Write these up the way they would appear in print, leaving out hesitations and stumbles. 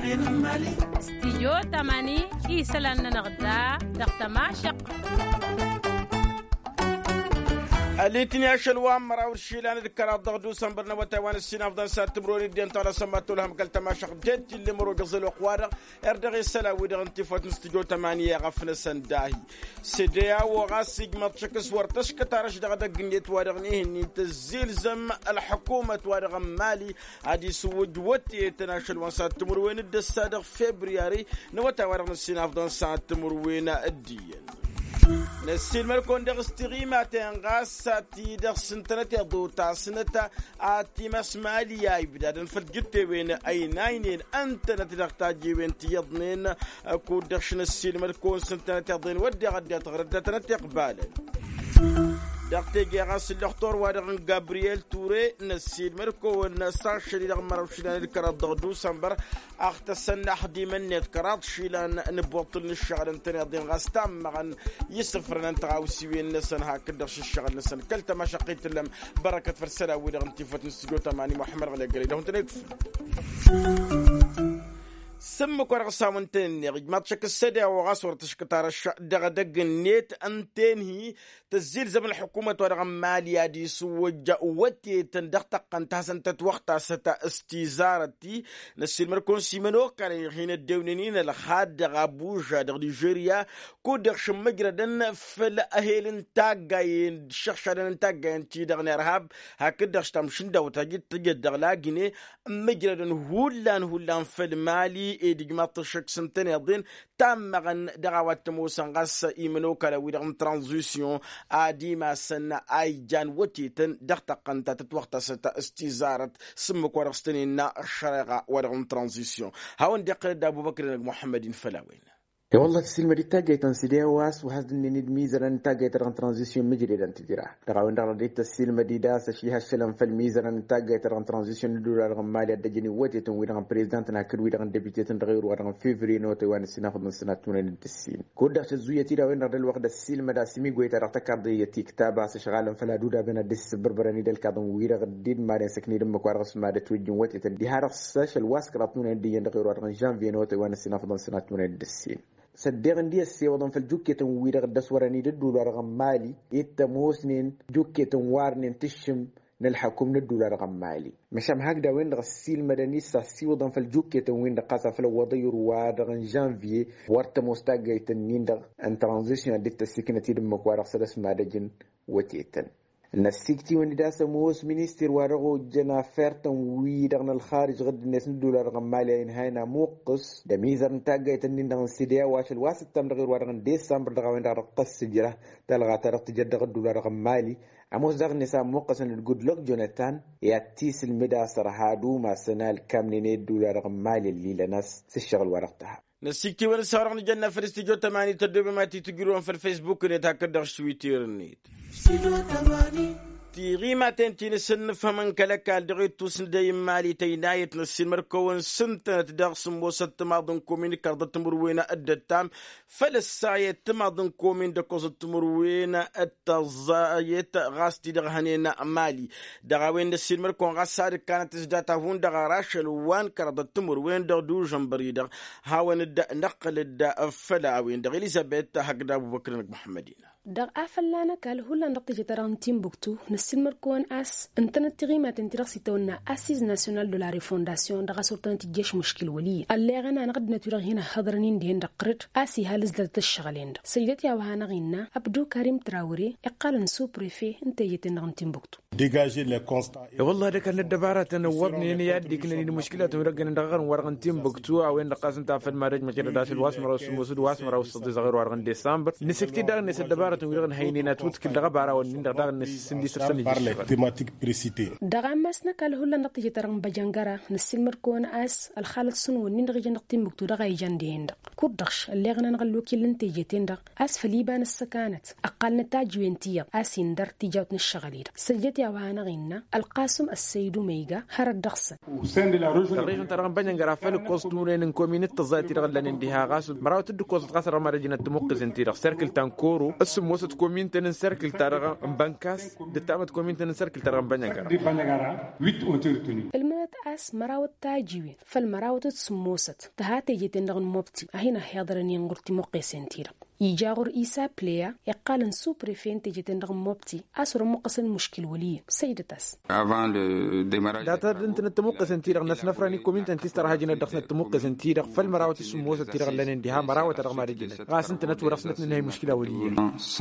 استيجو تماني إيسلان نغدا دقتما شق الاتني أشلوان مراور الشيلان ذكر الضغدو سنبرنا وتوان السنة أفضل ساتمروني دين طالة سماتو لهم قلت ما شق جد اللي مرو قصل وقوارق اردغي السلاوي دغن تفوت نستجو تمانية غفنا سنداهي سيديا وغاسيق مطشكس ورتشك تارش دغدا قنيت وارغنيه اني تزيلزم الحكومة وارغ مالي هادي سوج وتي تناشلوان ساتمروين الدسادق فبرايري نوتا وارغن السنة أفضل ساتمروين الدين نسيل ملكون دغستغيمات انغاساتي دغسنتنتي دوتا سنتا اتي مسماليا يبدادن فلجتي وين اي ناينين انت نتدغتاجي وين تيضنين كو دغشن السيل ملكون سنتنتي ضين ودي غدي تغردتنتي قبالا دقتي جاغاس الدكتور وادغن جابرييل توري نسيل مركو والنسار شديد مروشلان الكرات ضغدو سنبر اختصن حدي من يتكرات شيلان نبوطل الشغل انتني ضين غاستام مغن يسفرن انت غاوسيوين نسن هاكدرش الشغل نسن كلتا ما شقيت لهم بركة فرسلا ودغن تيفوت نستجو تماني محمد غلي قليل هون تنكف سمك ورق سامنتين ما تشك السدى وغاصور تشكتار دغ دق النيت انتين تزيل زمن الحكومة ورق ماليا دي سوج وتي تندقتق انتها سنتت وقتا ستا استيزارتي نسيل مركون سيمنو كان حين الدونينين الخاد دغ بوجا دغ نيجيريا كو دغ شمجردن فالاهيل انتاقاين شخشادن انتاقاين تي دغ نرهاب هكذا شتمشن دو تجد دغ لاقيني مجردن هولان فالمالي إدجمات الشك سنتين يضين تامغن دعوات موسى غاس إيمنو كلا ويدغن ترانزيسيون آديما سنة أيجان وتيتن دختقن تتوقت ستا استيزارة سمك ورغستنين الشريغة ودغن ترانزيسيون هاون دقل أبو بكر محمد فلاوين والله السلمة دي تاجي تنسيديا واس وحد ند ميزان تاجي تران ترانزيشن مجري دان تجرا دغاون دغ دي السلمة دي داس شيها السلام في الميزان تاجي تران ترانزيشن دولار غمالي دجني وتي تن ويدغن بريزيدنت نا كد ويدغن ديبيتي تن غير ودغن فيفري نوت وان سنه خدن سنه تون الدسين كودا زويتي دا وين دل وقت السلمة دا سيمي غويتا رتكاد يتي كتابه شغال فلا دودا بين الدس بربرني دل كادن ويدغ دين ما سكني دم كوارس ما توجن وتي تن دي هارف ساشل واسكراتون دي غير ودغن جانفي نوت وان سنه خدن سنه تون الدسين صدقني دي السيوضن في الجوكة ويرغ الدسوراني الدولار غمالي يتموسنين جوكة وارنين تشم نلحكم الدولار غمالي مشام هكذا وين غسيل مدني سيوضن في الجوكة وين قاسا في الوضير وادغن جانفي وارت مستاقة يتنين دغ ان ترانزيشن دي السكنة دمك وارغ سلس مادجن وتيتن النسيكتي وين داسا موس مينيستر وارغو جنا فيرتن ويدغن الخارج غد الناس الدولار غمالي ان هاينا موقس دميزر نتاقا يتنين دغن سيديا واش الواسط تم دغير وارغن ديسمبر دغوين دغ قص جرا تلغى ترق تجدغ الدولار غمالي عموس دغن نسا موقس ان الجود لوك جوناتان ياتيس المدا سرحادو ما سنال كاملين الدولار غمالي اللي لناس سيشغل ورقتها نسيكتي وين سارغن جنة في الاستيجو تماني تدوب ما تيتقرون في الفيسبوك نتاكد شويتير نيت تيغيما تنتين سن فمن كلكال دغيت توسن داي مالي تينايت نسين مركون سنت دغسم وسط ماضن كومين كرد تمروين الدتام فلسايت تماضن كومين دكوز تمروين التزايت غاستي دغهنين مالي دغاوين نسين مركون غاسار كانت زداتا هون دغراش الوان كرد تمروين دغدو جنبري دغ هاون نقل الفلاوين دغ اليزابيث هكذا ابو بكر محمدين دغ أفلانا كال هولا نقطة جتران تيمبوكتو نسل مركون أس انتنت تغيمة تنترسي تونا أسيز ناسيونال دو لا ريفونداسيون دغا سلطان تجيش مشكل ولي اللي غانا نقد نتورغ هنا حضرنين دين دقرت أسي هالزدت الشغلين دغ سيدتي وهانا غينا أبدو كريم تراوري إقال نسو بريفي انتي تنغن تيمبوكتو والله ده كان الدبارات نوبني اني يدي كنا المشكلات ورقنا دغر ورغن تيمبوكتو او ان قاسن تاع في المارج ما كده داش الواسمر والسموسد واسمر والصدي صغير ورغن ديسمبر نسكتي دغ نس الدبارات ورغن هينينات وتكل دغبارا ونين دغ نس سندي سرسن دغ مسنا كل هلا نقطه ترن بجنغرا نسل مركون اس الخالد سنو نين دغ جن تيمبوكتو دغ يجندين دغ كودخ اللي غنا نغلو كي لنتيجتين دغ اس فليبان السكانت اقل نتاج وينتيا اسين در تيجاوت الشغلي سجتي وانا غينا القاسم السيد ميغا هر الدخس تقريبا ترى بنين غرافل كوستورين كومينيت تزايتي رغلن انديها غاس مراوت الدكوز قصر مارجنا تمقز انتي سيركل تانكورو اسم موسط كومين تنسركل تارغ بانكاس دتامت كومين تنسركل تارغ بانيغارا المنات أس مراوت تاجيوين فالمراوت تسموست تهاتي جيتين دغن موبتي أهينا حيادرن ينغرتي موقي سنتيرا يجاغر إيسا بليا يقالن سو بريفين تجيتين دغن موبتي أسر مقصن مشكل ولي سيدتاس داتا انت نتموقع سنتيرا ناس نفراني كومين تنتستر هاجينا دخل نتموقع سنتيرا فالمراوت تسموست تيرا لين انديها مراوت رغم رجل غاس انت نتورفنت انها مشكله ولي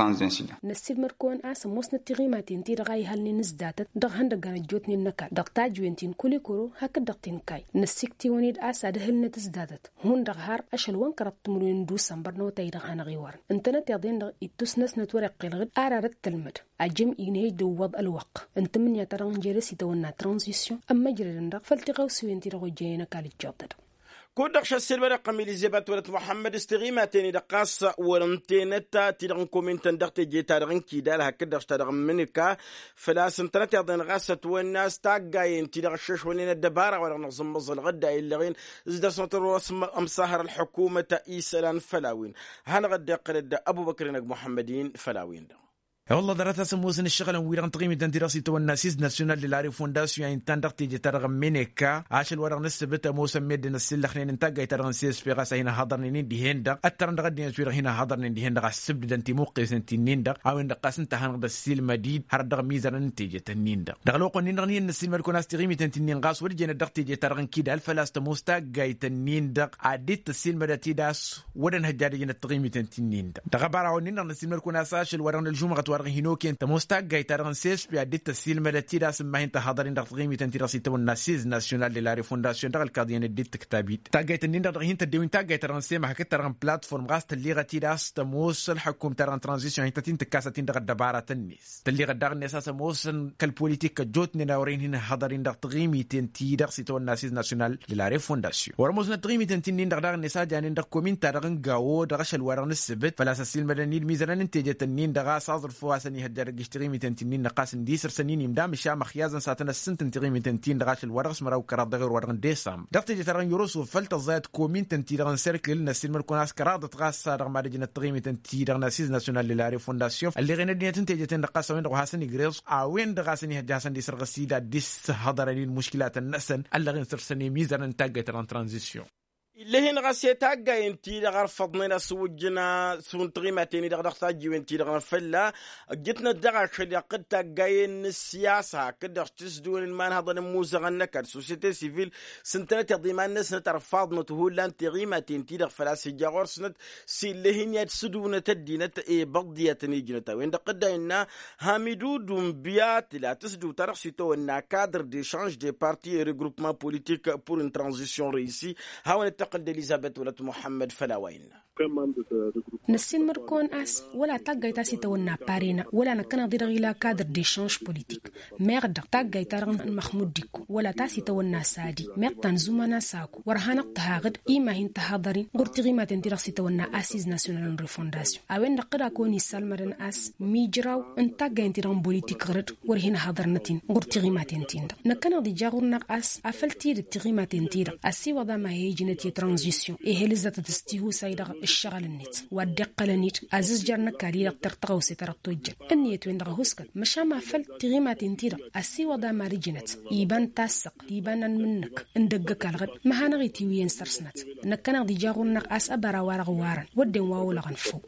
نسيب مركون أس موسن تغيماتين تيرا غاي هالني نزداتت دغ هندغان جوتني النكا دغ تاجوينتين كولي كورو هكا دغتين كاي نسيكتي ونيد أسا دهلنا تزدادت هون دغ هار أشل وان كربت مرين دوسان برنو تايدغ هانا غيوارن انتنا تيضين دغ إتوس نتورق قلغد آرارت تلمد أجم إنهي دو وضع الوق انت من يتران جيرسي تونا ترانزيسيون أما جرين دغ فالتغاو سوين تيرا غجينا كالي جوتد كود دخش السلبة رقم إليزابات ولد محمد استغيماتين دقاس ورنتينتا تيران كومنتن دقت جيتارن كيدال هكذا اشترغ منك فلا سنترات يضين غاسة والناس تاقاين تيران الشش ونين الدبارة ولا نظم مظل غدا اللغين زد سنتر رسم أمصاهر الحكومة إيسلان فلاوين هنغدا قرد أبو بكر محمدين فلاوين والله دراسة سموسن الشغل ويران تقييم دراسة والناسيز ناسيونال للاري فونداسيون يعني تندق تيجي ترغم منك عشان ورا نسبة موسم ميدن السل خلينا نتاجي ترغم سيس في غاسة هنا حضرني دي هندا الترند غادي نسوي هنا حضرني دي هندا السبب دنتي موقف سنتين دا أو إن قاس انت هنقد السل مديد هرد ميزان نتيجة تنين دا دغلوق نغني السل مركون استقيم تنتين غاس ورجينا دق تيجي ترغم كده الفلاس مستاجي تنين دا عديت السل مدتي داس ودن هجاري التقييم تنتين دا دغبارة ونين السل مركون اساش ورا الجمعة هينوكي انت مستاجي ترغن سيس بيدت السيل مدتي راس ما انت حاضرين دغيمي تنتراسي تو الناسيز ناسيونال دي لا فونداسيون دغ الكاديان ديت كتابيت تاجيت نين دغ هين تدوين تاجي ترغن سي ما حكيت ترغن بلاتفورم غاست اللي غتي راس تموس الحكومه ترغن ترانزيشن انت تين تكاساتين دغ دباره الناس اللي غدغ اساس موسن كالبوليتيك جوتني ناورين هنا حاضرين دغ تغيمي تنتي دغ سيتو الناسيز ناسيونال دي لا فونداسيون ورموزنا تغيمي تنتين دغ الناس جانين دغ كومين ترغن غاو دغ شل ورن السبت فلا السيل مدني الميزان انت جتنين دغ صادر فواسني هدر تغيمي تنتين نقاس ديسر سنين يمدام شام خيازن ساتنا السنت تغيمي تنتين دغاش الورغس مراو كراد غير ورغن ديسام دغتي ترغن يروس فلت زاد كومين تنتين دغن سيركل نسيل مركوناس كراد تغاس رغم مارجن تغيمي تنتين دغ ناسيز ناسيونال للاري فونداسيون اللي غينا دنيا تنتي جتن نقاس وين دغاسن غريس اوين دغاسني هجاسن ديسر غسيدا ديس حضرني المشكلات النسن اللي غير سرسني ميزان انتاج ترانزيشن اللي هن غاسيتا جاينتي دغر فضنا سوجنا سون تغيماتين دغر خاجي وانتي دغر فلا جتنا دغر شدي قد جاين السياسه كده تسدون المان هذا الموزه النكر سوسيتي سيفيل سنتات ضمان الناس ترفض نتهول انت غيماتين تي دغ فلا سيجاور سنت سي اللي هن يسدون تدينت اي بقضيه نيجنتا وين قد ان حميدو دومبيات لا تسدو ترخصيتو ان كادر دي شانج دي بارتي ريغروبمون بوليتيك بور ان ترانزيشن ريسي هاو قد إليزابات ولد محمد فلاوين نسين مركون أس ولا تاجي تاسي تونا بارينا ولا نكنا ضير غيلا كادر دي شانج بوليتيك ميغدا تاجي ترغن محمود ديكو ولا تاسي تونا سادي ميغتان زومانا ساكو ورهانا تهاغد إيما هين تهاضرين غرتي غيما تنترسي تونا أسيز ناسيونال ريفونداسيون أوين نقدا كوني سالمرن أس ميجراو ان تاجي انتران بوليتيك غرد ورهنا حاضرنتين غرتي غيما تنتين نكنا دي جاغورنا أس أفلتي تغيما تنتير أسي وضا ما هيجنتي ترانزيسيون إهلزة تستيهو سايدغ الشغل النت والدقة لنيت عزيز جارنا كاريرا ترتغو سترطو الجن النية ويندغ هسكت مشا ما فل تغيما تنتيرا أسي وضا ما رجنت يبان تاسق يبان منك اندقك الغد ما هنغي تيوين سرسنت نكنا دي جاغونا أس أبرا وارغ وارن ودن واو لغنفو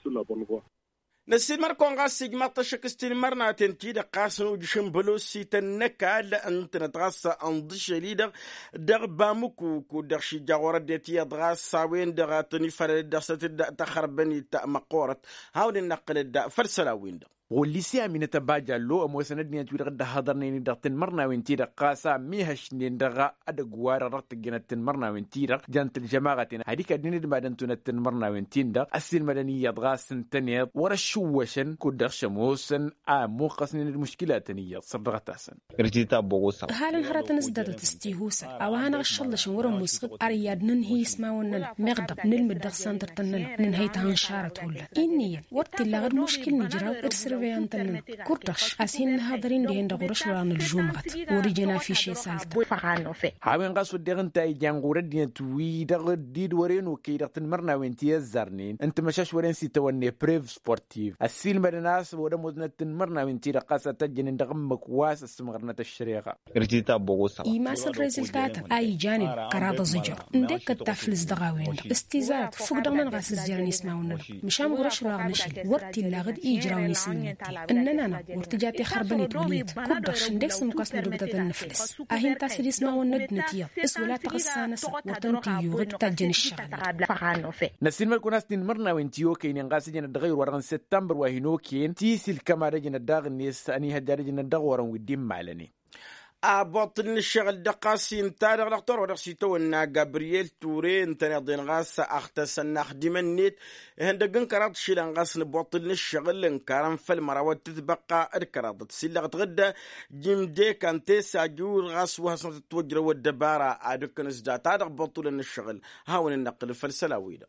نسيد مركون غاس جماعة شكستين مرنا تنتي دقاسنو جشم بلوسي تنكا لأنت نتغاس أنضش ليدر در بامكو كو در شي جاورة ديتي دغاس ساوين در تني فرد در ستد تخربني تأمقورت هاود النقل الدا فرسلاوين در والليسي أمينة باجا لو أموسند نيا توير غدا حضرني دقتن مرنا وينتي دقاسا ميهش نندغا أدغوار رت جنتن مرنا وينتي دق جنت الجماعة هذيك الدنيا بعدين تنتن مرنا وينتي دق السيل مدنية دغاس سنتنيا ورا شوشن كودر شموسن موقسن المشكلات نية صدقتاسن رجيتا بوغوسا حالا هراتن ازدادت استيهوسا أو هانا الشلش ورا مسقط أرياد ننهي اسماونا مغضب نلمد دغ سانتر تنن ننهي تهان شارت ولا إنيا ورتي لغد مشكل نجراو ارسر بيان تنن كورتش أسين هادرين دي هند غورش لان الجمعت وريجنا في شيء سالت هاوين قاس وديغن تاي جانغورد دي توي دغ ديد ورين وكي دغتن مرنا وينتي الزرنين انت مشاش ورين سي توني بريف سبورتيف السيل مرناس ودا مدنتن مرنا وينتي دقاسه تجن دغمك واس اسمغرنا الشريقه ريتيتا بوغوسا إيماس الريزلتات أي جانب قرابة زجر ندك التفلز دغاوين استيزات فوق دغنا نغاس الزرني اسمعونا مشام غرش راغنشي ورتي لاغد إيجراوني سننتي إننا ورتجاتي خربني توليد كردش ندك سمكاس ندبتة النفلس أهين تاسد اسمعونا ندنتيا اسولا تغسانس ورتنتي يوغد تجن الشغل نسين مركوناس تين مرنا وينتيو كين ينغاس جن دغير ورغن سبتمبر وهينو كين تيسل كامارا جن داغ الناس أني هدار جن داغ ورن وديم معلني أبطن الشغل دقاسين تاريخ الأخطار ورقصيتو إن جابرييل تورين تنادين غاس أختسن نخدم النت هندقن كرات شيلان غاس نبطن الشغل إنكارن فالمراوات تتبقى الكرات تسيلغ تغدى جيم دي كان تيسا جور غاس وحسن تتوجر والدبارة أدوكن ازداد تاريخ بطل الشغل هاون النقل فالسلاويدا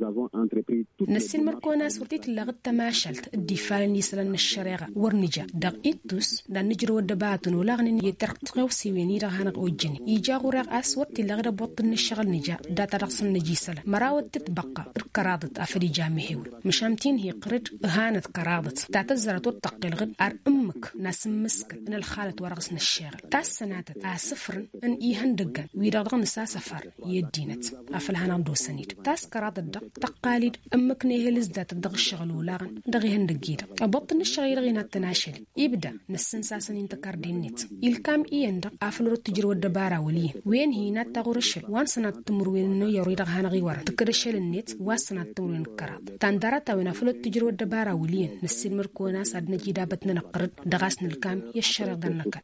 نسين مركونا سورتيت اللغة تماشلت الدفاع نيسلن الشريعة ورنجا دق إتوس دان نجرو الدباتن ولغن يترق تغوصي ويني رغانق وجني يجا غراق أسورتي اللغة بطن الشغل نجا داتا رقصن نجيسلة مراود تتبقى قرادت أفري جامهيول مشامتين هي قرد هانت قرادت تعتزرت وتقل غد أر أمك ناس مسك إن الخالة ورقصن الشغل تاس سناتت أسفر إن إيهن دقن ويرغن ساسفر يدينت أفلهان دو سنيد تاس قرادت تقاليد أمك نيهلز ذات الدغ الشغل ولاغن دغي هندقيدا أبطن الشغير غينا التناشل يبدأ نسن ساسن ينتكار دينيت الكام إيندق أفلو التجر والدبارة وليه وين هينا تغور الشل وان سنة تمروين إنه يريد غانا غيوارا تكر الشل النت واسنة تمروين الكرات تاندارتا وين أفلو التجر والدبارة وليه نسين مركونا ساد نجيدا بتنا نقرد دغاسن الكام يشرق دنكا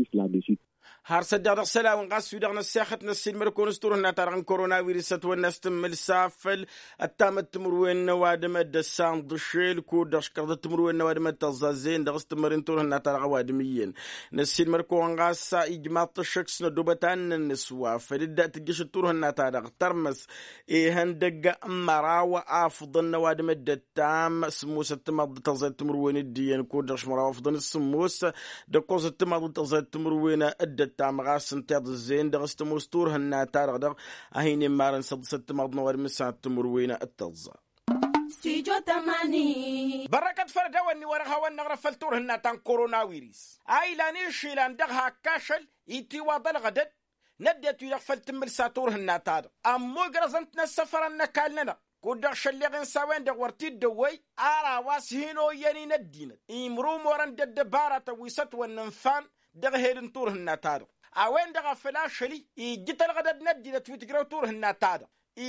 هارسد رسلا ونقاس في دغنا الساخت نسيل مركون استورنا ترغن كورونا فيروس والناس تمل سافل التام التمروين نوادم الدسان ضشيل كودش كرد التمروين نوادم التزازين دغس تمرين تورنا ترغ وادميين نسيل مركون قاس اجماع الشخص ندوبتان النسوا فلدا تجيش تورنا ترغ ترمس هندق مراوة افضل نوادم الدتام سموس التمض تزاد التمروين الدين كودش مراوة افضل السموس دقوس التمض تزاد التمروين الدت تامغاس انتاد الزين دغست مستور هنا تارغ اهين مارن صدست مضنا ورمسات تمروينا التلزا سيجو تماني بركة فردا واني ورغها ونغرا فلتور هنا تان كورونا ويريس ايلاني شيلان دغها كاشل يتي واضل غدد ندت يغفل تمل ساتور هنا تارغ امو غرزنتنا السفر النكالنا كودغ شليغن ساوين دغ ورتي دوي ارا واسهينو يني ندينت امرو موران ددبارة ويست وننفان دغ هيدن تور هنا تارغ اوين دغ فلاشلي يجتل غدد ندينت ويتقرو تور هنا تارغ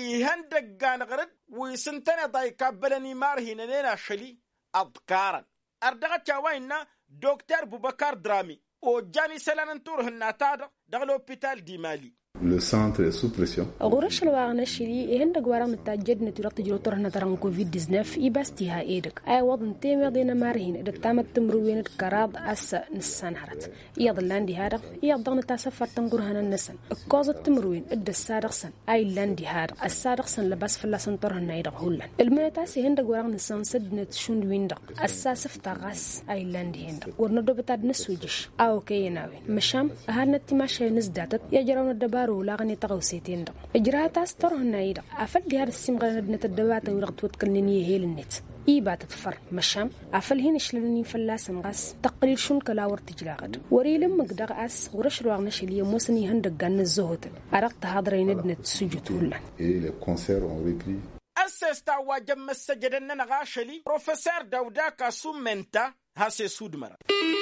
هندقان غرد ويسنتنا داي كابلني مارهن نينا شلي أذكارا أردغت ويننا دكتور بوبكار درامي وجاني سلان تور هنا تارغ دغ لوبيتال دي مالي Le centre est sous pression. غورش الواغنا شيلي هند غوارا متاجد نتورق تجرو تورنا تران كوفيد 19 يباستيها ايدك اي وضن تيمر دينا مارهين دك تامت تمروين كراد اس نسان هرت يضلاندي هذا يضغن تاسفر تنغرهنا النسن كوز التمروين اد السادقسن اي لاندي هذا السادقسن لباس فلاسن تورنا ايدك هولن الميتاسي هند غوارا نسان سدنت شون ويندق اساسف تاغاس اي لاندي هند ورندو بتاد نسوجش او كيناوي مشام هانتي ماشي نزداتت يجرون الدبار ولاغني تغوسيتين دق اجراءات استرهن ايدا افدي هذا السمغه ندت الدبات ورغت وتكنني هي النت ايبات تفر مشام افل هين شلني فلاسن غاس تقليل شون كلا ورتجلاغد وريلم مقدر اس ورش رواغنا شليه موسني هندغان الزهوت ارقت حاضرين ندت سجود ولا Et les concerts ont repris. أسستا واجم السجدنا غاشلي بروفيسور داودا كاسومنتا هاسي سودمر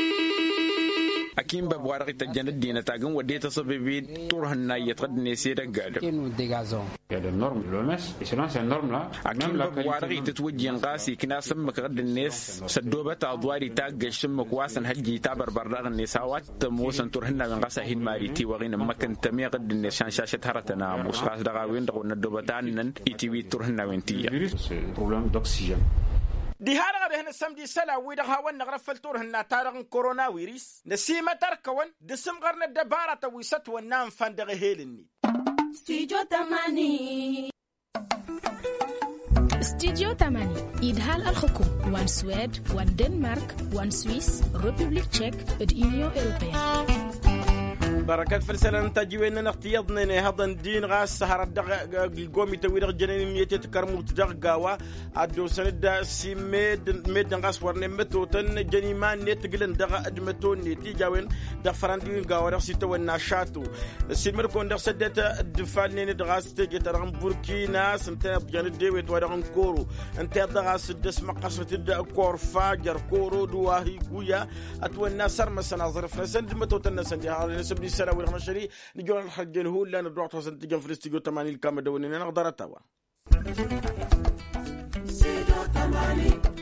أكيم ببوارق تجند دينا تاجن وديت صبي تورها الناية تقد نسيرة قادر. Il y a des normes de l'OMS et selon ces normes-là, أكيم ببوارق تتوجه قاسي كنا سمك قد الناس سدوبة أضواري تاج سمك واسن هجي تابر برا النساوات موسن تورهنا من قاسه ماريتي وغين مكان تمية قد الناس شان شاشة هرتنا مصراس دعوين دعونا دوبتان إتيوي تورهنا وينتيا. problème d'oxygène. دي هذا غير هنا سمدي سلا ويدها ونغرفل تور هنا تارغن كورونا ويريس نسيمة تركون دسم غرنا الدبارة ويست ونام فاندغ هيلني سيجو تماني ستوديو 8 إدهال الحكم وان سويد وان دنمارك وان سويس ريبوبليك تشيك اليونيون أوروبية بركات فرسلان تجوين نختيضنا هذا الدين غاس سهر القومي توير جنين ميتة كرمو تدغوا عدو سند سيميد غاس ورنمتو تن جنيمان نتقلن دغا ادمتون نتي جاوين دفراندين غاورا سيتو النشاتو سيمركون دغ سدت دفالنين دغاس تجي ترغم بوركينا سنتنا بجان ديويت ورغم كورو انت دغاس دس مقصرة الكور فاجر كورو دواهي قويا اتونا سرم سناظر فرسن دمتو تنسن هذا نسبني سنة والغنشري نجول الحج هو اللي أنا دروعته سنتجن في الاستيجو 80 الكاميرا ونين أنا قدرتها